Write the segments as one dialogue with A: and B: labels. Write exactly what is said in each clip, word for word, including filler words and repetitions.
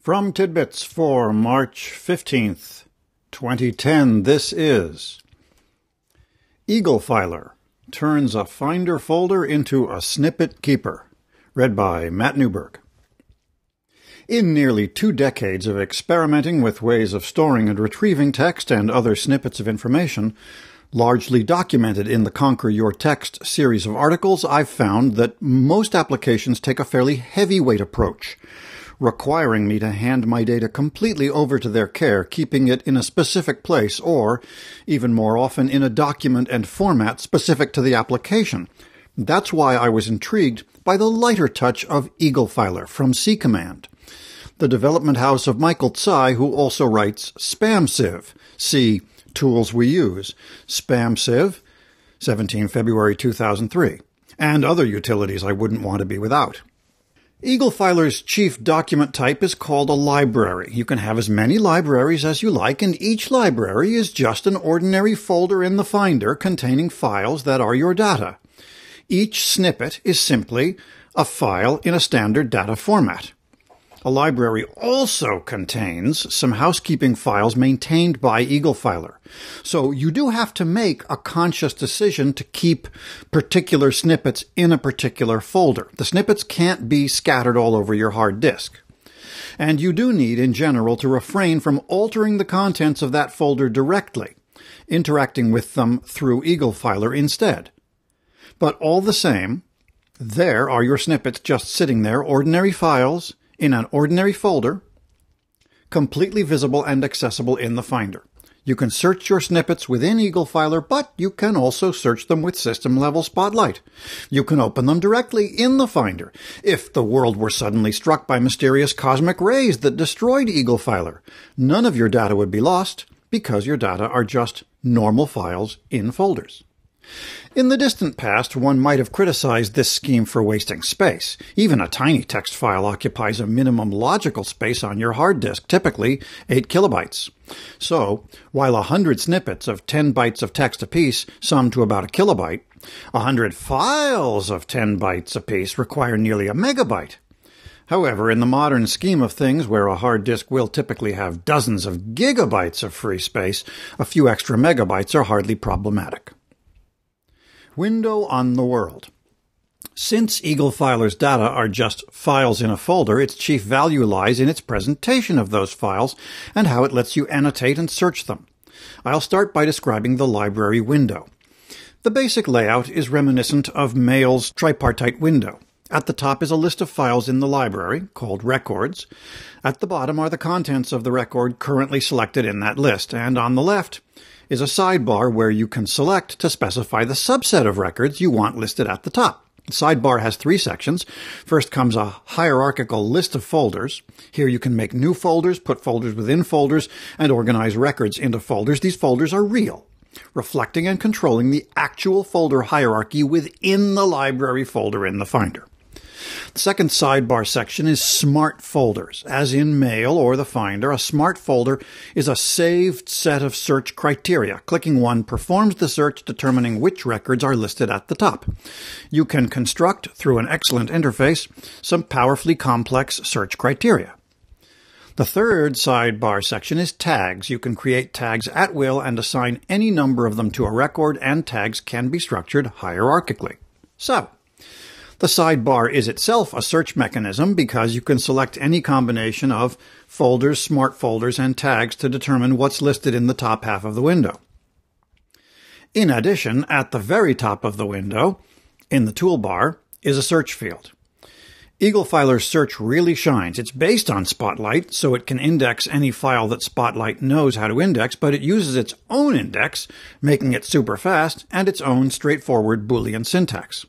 A: From Tidbits for March fifteenth, twenty ten, this is EagleFiler turns a Finder folder into a snippet keeper. Read by Matt Newberg. In nearly two decades of experimenting with ways of storing and retrieving text and other snippets of information, largely documented in the Conquer Your Text series of articles, I've found that most applications take a fairly heavyweight approach, requiring me to hand my data completely over to their care, keeping it in a specific place or, even more often, in a document and format specific to the application. That's why I was intrigued by the lighter touch of EagleFiler from C Command, the development house of Michael Tsai, who also writes SpamSieve. See Tools We Use, SpamSieve, seventeenth of February two thousand three, and other utilities I wouldn't want to be without. EagleFiler's chief document type is called a library. You can have as many libraries as you like, and each library is just an ordinary folder in the Finder containing files that are your data. Each snippet is simply a file in a standard data format. A library also contains some housekeeping files maintained by EagleFiler. So you do have to make a conscious decision to keep particular snippets in a particular folder. The snippets can't be scattered all over your hard disk. And you do need, in general, to refrain from altering the contents of that folder directly, interacting with them through EagleFiler instead. But all the same, there are your snippets just sitting there, ordinary files, in an ordinary folder, completely visible and accessible in the Finder. You can search your snippets within EagleFiler, but you can also search them with system-level Spotlight. You can open them directly in the Finder. If the world were suddenly struck by mysterious cosmic rays that destroyed EagleFiler, none of your data would be lost, because your data are just normal files in folders. In the distant past, one might have criticized this scheme for wasting space. Even a tiny text file occupies a minimum logical space on your hard disk, typically eight kilobytes. So, while a hundred snippets of ten bytes of text apiece sum to about a kilobyte, a hundred files of ten bytes apiece require nearly a megabyte. However, in the modern scheme of things, where a hard disk will typically have dozens of gigabytes of free space, a few extra megabytes are hardly problematic. Window on the world. Since EagleFiler's data are just files in a folder, its chief value lies in its presentation of those files and how it lets you annotate and search them. I'll start by describing the library window. The basic layout is reminiscent of Mail's tripartite window. At the top is a list of files in the library, called records. At the bottom are the contents of the record currently selected in that list, and on the left is a sidebar where you can select to specify the subset of records you want listed at the top. The sidebar has three sections. First comes a hierarchical list of folders. Here you can make new folders, put folders within folders, and organize records into folders. These folders are real, reflecting and controlling the actual folder hierarchy within the library folder in the Finder. The second sidebar section is Smart Folders. As in Mail or the Finder, a Smart Folder is a saved set of search criteria. Clicking one performs the search, determining which records are listed at the top. You can construct, through an excellent interface, some powerfully complex search criteria. The third sidebar section is Tags. You can create tags at will and assign any number of them to a record, and tags can be structured hierarchically. So, the sidebar is itself a search mechanism because you can select any combination of folders, smart folders, and tags to determine what's listed in the top half of the window. In addition, at the very top of the window, in the toolbar, is a search field. EagleFiler's search really shines. It's based on Spotlight, so it can index any file that Spotlight knows how to index, but it uses its own index, making it super fast, and its own straightforward Boolean syntax.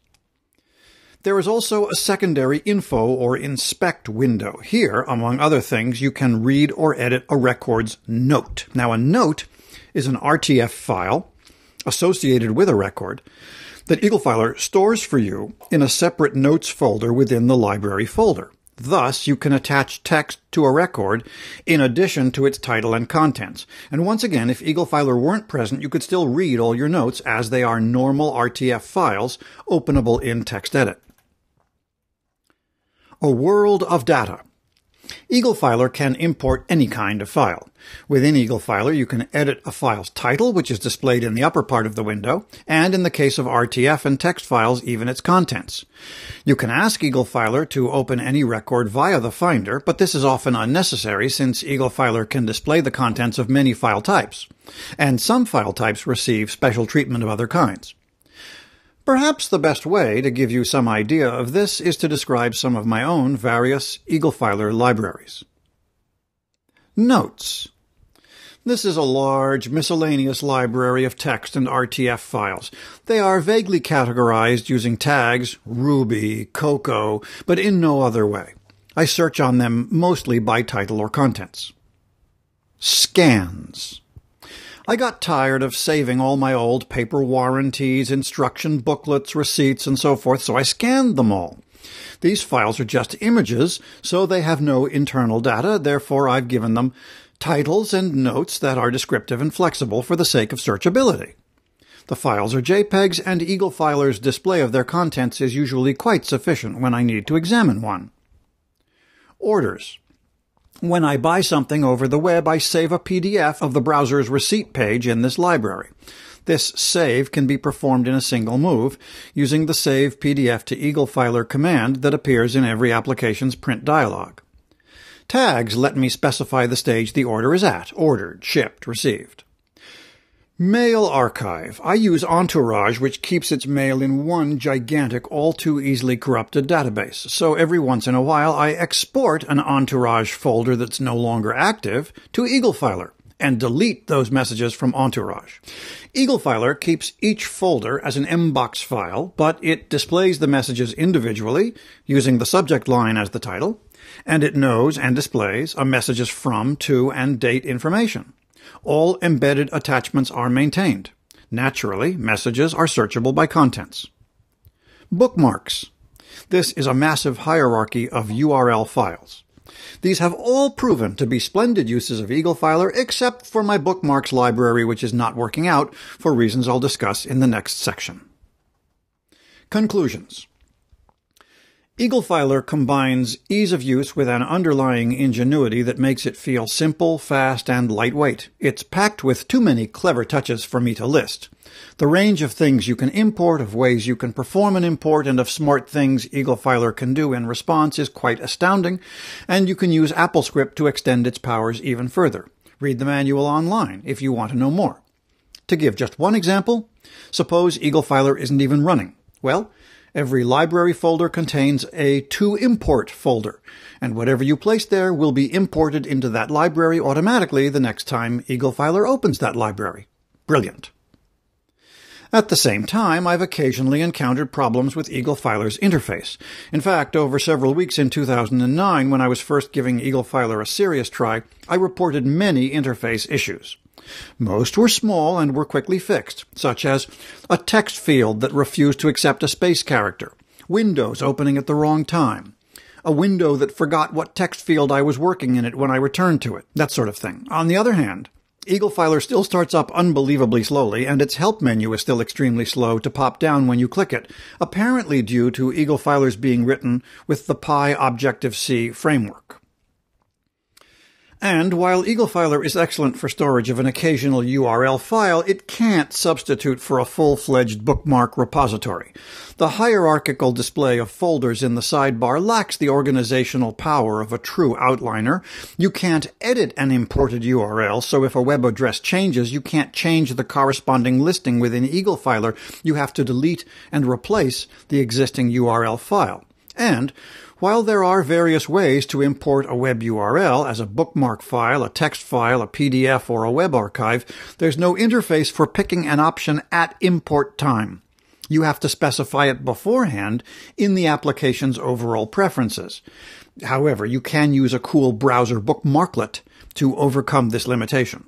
A: There is also a secondary info or inspect window. Here, among other things, you can read or edit a record's note. Now, a note is an R T F file associated with a record that EagleFiler stores for you in a separate notes folder within the library folder. Thus, you can attach text to a record in addition to its title and contents. And once again, if EagleFiler weren't present, you could still read all your notes as they are normal R T F files openable in TextEdit. A world of data. EagleFiler can import any kind of file. Within EagleFiler, you can edit a file's title, which is displayed in the upper part of the window, and in the case of R T F and text files, even its contents. You can ask EagleFiler to open any record via the Finder, but this is often unnecessary since EagleFiler can display the contents of many file types, and some file types receive special treatment of other kinds. Perhaps the best way to give you some idea of this is to describe some of my own various EagleFiler libraries. Notes. This is a large, miscellaneous library of text and R T F files. They are vaguely categorized using tags, Ruby, Cocoa, but in no other way. I search on them mostly by title or contents. Scans. I got tired of saving all my old paper warranties, instruction booklets, receipts, and so forth, so I scanned them all. These files are just images, so they have no internal data, therefore I've given them titles and notes that are descriptive and flexible for the sake of searchability. The files are JPEGs, and EagleFiler's display of their contents is usually quite sufficient when I need to examine one. Orders. When I buy something over the web, I save a P D F of the browser's receipt page in this library. This save can be performed in a single move using the Save P D F to EagleFiler command that appears in every application's print dialog. Tags let me specify the stage the order is at: ordered, shipped, received. Mail archive. I use Entourage, which keeps its mail in one gigantic, all-too-easily corrupted database. So every once in a while, I export an Entourage folder that's no longer active to EagleFiler and delete those messages from Entourage. EagleFiler keeps each folder as an M box file, but it displays the messages individually, using the subject line as the title, and it knows and displays a messages from, to, and date information. All embedded attachments are maintained. Naturally, messages are searchable by contents. Bookmarks. This is a massive hierarchy of U R L files. These have all proven to be splendid uses of EagleFiler, except for my bookmarks library, which is not working out for reasons I'll discuss in the next section. Conclusions. EagleFiler combines ease of use with an underlying ingenuity that makes it feel simple, fast, and lightweight. It's packed with too many clever touches for me to list. The range of things you can import, of ways you can perform an import, and of smart things EagleFiler can do in response is quite astounding, and you can use AppleScript to extend its powers even further. Read the manual online if you want to know more. To give just one example, suppose EagleFiler isn't even running. Well, every library folder contains a to-import folder, and whatever you place there will be imported into that library automatically the next time EagleFiler opens that library. Brilliant. At the same time, I've occasionally encountered problems with EagleFiler's interface. In fact, over several weeks in two thousand nine, when I was first giving EagleFiler a serious try, I reported many interface issues. Most were small and were quickly fixed, such as a text field that refused to accept a space character, Windows opening at the wrong time, a window that forgot what text field I was working in it when I returned to it, that sort of thing. On the other hand, EagleFiler still starts up unbelievably slowly, and its help menu is still extremely slow to pop down when you click it, apparently due to EagleFiler's being written with the Pi Objective-C framework. And while EagleFiler is excellent for storage of an occasional U R L file, it can't substitute for a full-fledged bookmark repository. The hierarchical display of folders in the sidebar lacks the organizational power of a true outliner. You can't edit an imported U R L, so if a web address changes, you can't change the corresponding listing within EagleFiler. You have to delete and replace the existing U R L file. And while there are various ways to import a web U R L as a bookmark file, a text file, a P D F, or a web archive, there's no interface for picking an option at import time. You have to specify it beforehand in the application's overall preferences. However, you can use a cool browser bookmarklet to overcome this limitation.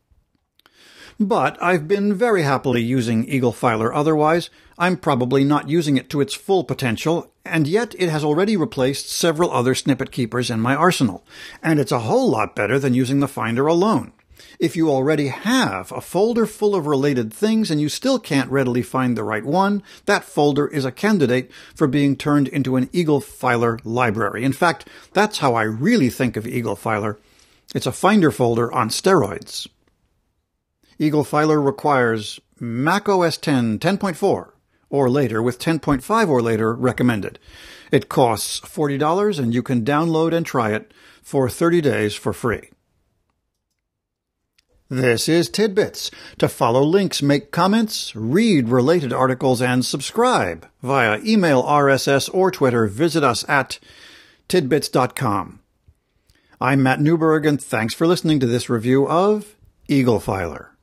A: But I've been very happily using EagleFiler otherwise. I'm probably not using it to its full potential, and yet it has already replaced several other snippet keepers in my arsenal, and it's a whole lot better than using the Finder alone. If you already have a folder full of related things and you still can't readily find the right one, that folder is a candidate for being turned into an EagleFiler library. In fact, that's how I really think of EagleFiler. It's a Finder folder on steroids. EagleFiler requires Mac O S X ten point four or later, with ten point five or later recommended. It costs forty dollars and you can download and try it for thirty days for free. This is Tidbits. To follow links, make comments, read related articles, and subscribe via email, R S S, or Twitter, visit us at tidbits dot com. I'm Matt Newberg, and thanks for listening to this review of EagleFiler.